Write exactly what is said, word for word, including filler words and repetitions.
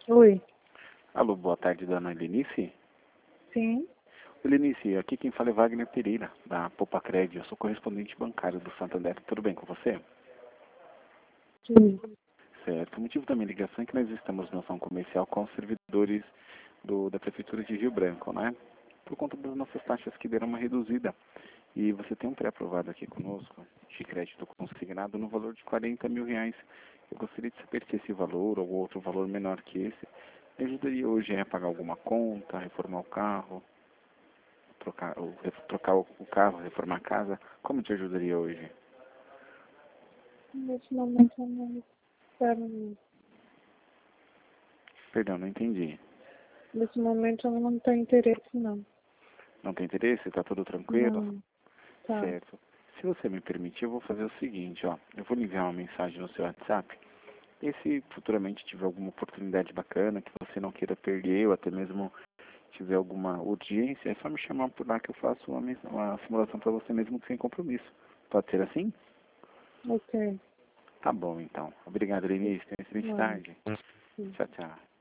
Oi. Alô, boa tarde, dona Helenice. Sim. Helenice, aqui quem fala é Wagner Pereira, da Popacred. Eu sou correspondente bancário do Santander. Tudo bem com você? Sim. Certo. O motivo da minha ligação é que nós estamos numa ação comercial com os servidores do, da Prefeitura de Rio Branco, né? Por conta das nossas taxas que deram uma reduzida. E você tem um pré-aprovado aqui conosco, de crédito consignado, no valor de quarenta mil reais. Eu gostaria de saber se esse valor ou outro valor menor que esse me ajudaria hoje a pagar alguma conta, reformar o carro, trocar, ou, trocar o carro, reformar a casa. Como te ajudaria hoje? Nesse momento eu não quero. Perdão, não entendi. Nesse momento eu não tenho interesse, não. Não tem interesse? Está tudo tranquilo? Não. Tá. Certo. Se você me permitir, eu vou fazer o seguinte, ó. Eu vou lhe enviar uma mensagem no seu WhatsApp. E se futuramente tiver alguma oportunidade bacana que você não queira perder, ou até mesmo tiver alguma urgência, é só me chamar por lá que eu faço uma, mes- uma simulação para você mesmo sem compromisso. Pode ser assim? Ok. Tá bom, então. Obrigado, Denise. Tenha uma excelente Não. tarde. Sim. Tchau, tchau.